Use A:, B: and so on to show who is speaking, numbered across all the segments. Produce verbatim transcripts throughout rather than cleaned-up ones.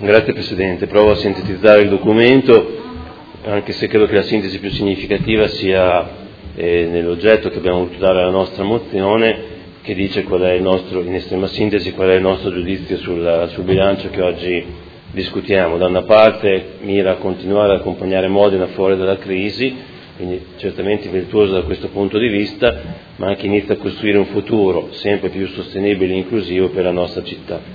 A: Grazie Presidente, provo a sintetizzare il documento, anche se credo che la sintesi più significativa sia eh, nell'oggetto che abbiamo voluto dare alla nostra mozione, che dice qual è il nostro, in estrema sintesi, qual è il nostro giudizio sul, sul bilancio che oggi discutiamo. Da una parte mira a continuare ad accompagnare Modena fuori dalla crisi, quindi certamente virtuoso da questo punto di vista, ma anche inizia a costruire un futuro sempre più sostenibile e inclusivo per la nostra città.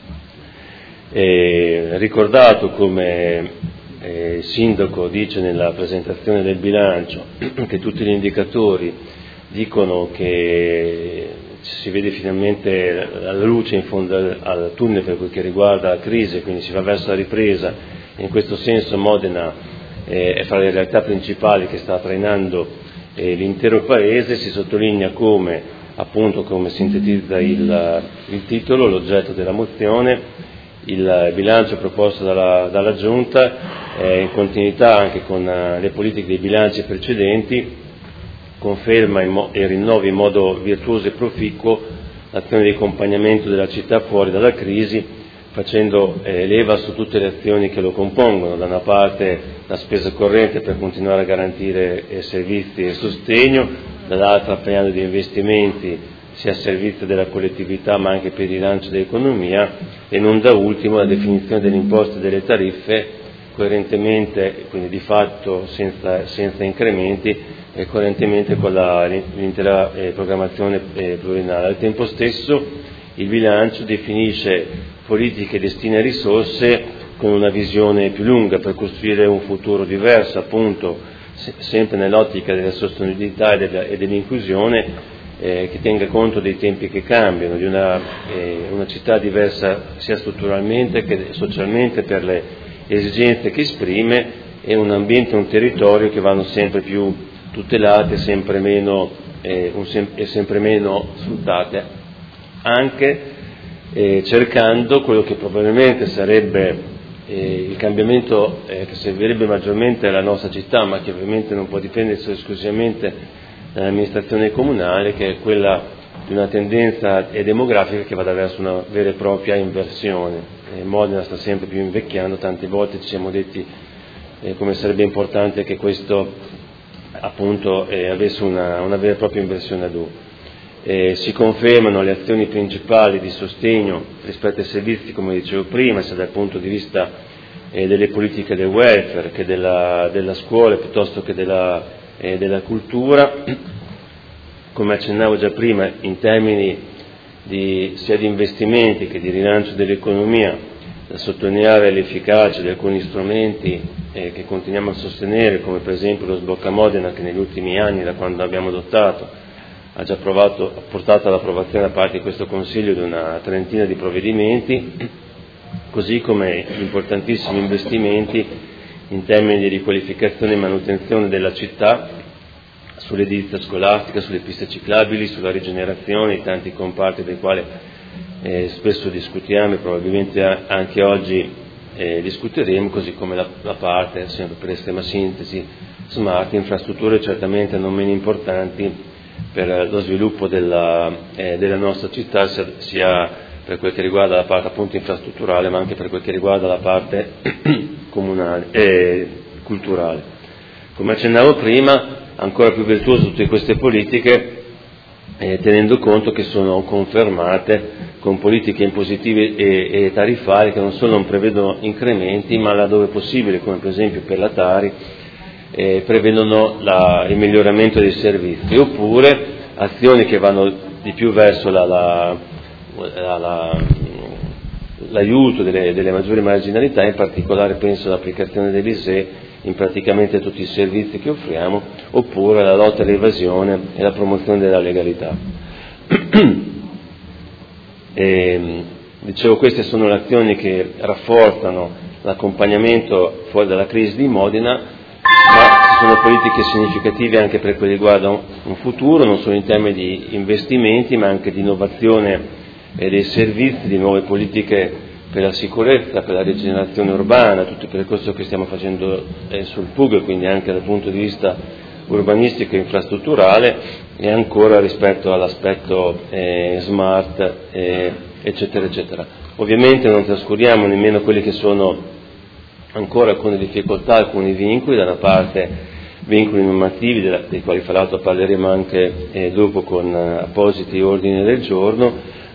A: Eh, ricordato come eh, il Sindaco dice nella presentazione del bilancio che tutti gli indicatori dicono che si vede finalmente la luce in fondo al, al tunnel per quel che riguarda la crisi, quindi si va verso la ripresa. In questo senso Modena eh, è fra le realtà principali che sta trainando eh, l'intero Paese. Si sottolinea come, appunto, come sintetizza il, il titolo, l'oggetto della mozione, il bilancio proposto dalla, dalla Giunta è in continuità anche con uh, le politiche dei bilanci precedenti, conferma mo- e rinnova in modo virtuoso e proficuo l'azione di accompagnamento della città fuori dalla crisi, facendo eh, leva su tutte le azioni che lo compongono. Da una parte la spesa corrente per continuare a garantire eh, servizi e sostegno, dall'altra piano di investimenti sia a servizio della collettività ma anche per il rilancio dell'economia, e non da ultimo la definizione delle imposte e delle tariffe coerentemente, quindi di fatto senza, senza incrementi, e coerentemente con la, l'intera eh, programmazione eh, pluriennale. Al tempo stesso il bilancio definisce politiche destine a risorse con una visione più lunga per costruire un futuro diverso, appunto se, sempre nell'ottica della sostenibilità e, della, e dell'inclusione, Eh, che tenga conto dei tempi che cambiano, di una, eh, una città diversa sia strutturalmente che socialmente per le esigenze che esprime, e un ambiente e un territorio che vanno sempre più tutelate sempre meno, eh, un sem- e sempre meno sfruttate, anche eh, cercando quello che probabilmente sarebbe eh, il cambiamento eh, che servirebbe maggiormente alla nostra città, ma che ovviamente non può dipendere solo esclusivamente dall'amministrazione comunale, che è quella di una tendenza demografica che vada verso una vera e propria inversione. Eh, Modena sta sempre più invecchiando, tante volte ci siamo detti eh, come sarebbe importante che questo appunto eh, avesse una, una vera e propria inversione ad U. Eh, si confermano le azioni principali di sostegno rispetto ai servizi, come dicevo prima, sia dal punto di vista eh, delle politiche del welfare che della, della scuola piuttosto che della e della cultura. Come accennavo già prima, in termini di, sia di investimenti che di rilancio dell'economia, da sottolineare l'efficacia di alcuni strumenti eh, che continuiamo a sostenere, come per esempio lo Sblocca Modena, che negli ultimi anni, da quando abbiamo adottato, ha già provato, ha portato all'approvazione da parte di questo Consiglio di una trentina di provvedimenti, così come importantissimi investimenti in termini di riqualificazione e manutenzione della città, sull'edilizia scolastica, sulle piste ciclabili, sulla rigenerazione di tanti comparti dei quali eh, spesso discutiamo e probabilmente anche oggi eh, discuteremo, così come la, la parte, sempre per estrema sintesi, smart, infrastrutture certamente non meno importanti per lo sviluppo della, eh, della nostra città, sia, sia per quel che riguarda la parte appunto infrastrutturale, ma anche per quel che riguarda la parte comunale e culturale. Come accennavo prima, ancora più virtuoso tutte queste politiche, eh, tenendo conto che sono confermate con politiche impositive e, e tariffarie che non solo non prevedono incrementi, ma laddove possibile, come per esempio per la Tari, eh, prevedono la, il miglioramento dei servizi, oppure azioni che vanno di più verso la, la, la, la l'aiuto delle, delle maggiori marginalità, in particolare penso all'applicazione dell'I S E E in praticamente tutti i servizi che offriamo, oppure alla lotta all'evasione e alla promozione della legalità. E, dicevo, queste sono le azioni che rafforzano l'accompagnamento fuori dalla crisi di Modena, ma ci sono politiche significative anche per quel che riguarda un futuro, non solo in termini di investimenti, ma anche di innovazione e dei servizi, di nuove politiche per la sicurezza, per la rigenerazione urbana, tutto il percorso che stiamo facendo eh, sul P U G, quindi anche dal punto di vista urbanistico e infrastrutturale, e ancora rispetto all'aspetto eh, smart, eh, eccetera, eccetera. Ovviamente non trascuriamo nemmeno quelli che sono ancora alcune difficoltà, alcuni vincoli, da una parte vincoli normativi, della, dei quali fra l'altro parleremo anche eh, dopo con eh, appositi ordini del giorno,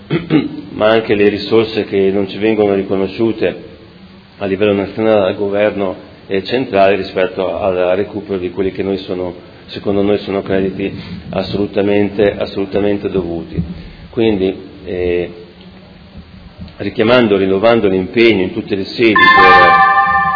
A: ma anche le risorse che non ci vengono riconosciute a livello nazionale dal governo eh, centrale rispetto al recupero di quelli che noi sono, secondo noi sono crediti assolutamente, assolutamente dovuti. Quindi eh, richiamando, rinnovando l'impegno in tutte le sedi per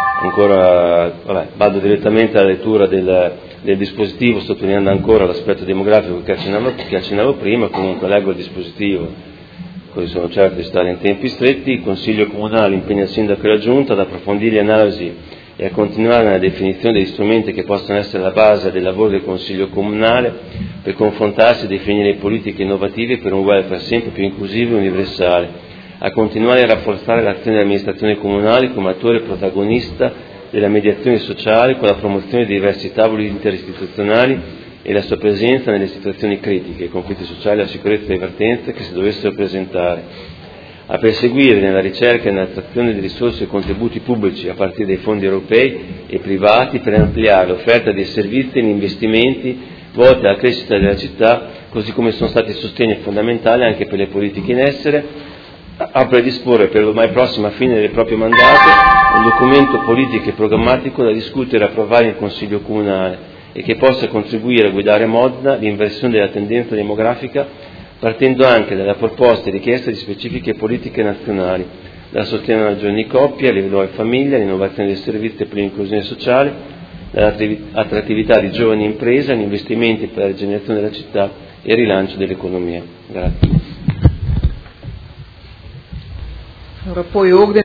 A: ancora, vabbè, vado direttamente alla lettura del, del dispositivo, sottolineando ancora l'aspetto demografico che accennavo, che accennavo prima. Comunque leggo il dispositivo, così sono certo di stare in tempi stretti. Il Consiglio Comunale impegna il Sindaco e la Giunta ad approfondire le analisi e a continuare nella definizione degli strumenti che possono essere la base del lavoro del Consiglio Comunale per confrontarsi e definire politiche innovative per un welfare sempre più inclusivo e universale, a continuare a rafforzare l'azione delle amministrazioni comunali come attore protagonista della mediazione sociale con la promozione di diversi tavoli interistituzionali e la sua presenza nelle situazioni critiche, i conflitti sociali, la sicurezza e le vertenze che si dovessero presentare, a perseguire nella ricerca e nell'attrazione di risorse e contributi pubblici a partire dai fondi europei e privati per ampliare l'offerta di servizi e investimenti volti alla crescita della città, così come sono stati sostegni fondamentali anche per le politiche in essere, a predisporre per l'ormai prossima fine del proprio mandato un documento politico e programmatico da discutere e approvare in Consiglio Comunale e che possa contribuire a guidare Modena l'inversione della tendenza demografica, partendo anche dalle proposte e richieste di specifiche politiche nazionali, dal sostegno alla giovani coppie, alle nuove famiglie, all'innovazione dei servizi per l'inclusione sociale, dall'attrattività di giovani imprese, agli investimenti per la rigenerazione della città e il rilancio dell'economia. Grazie.
B: Ora poi ordine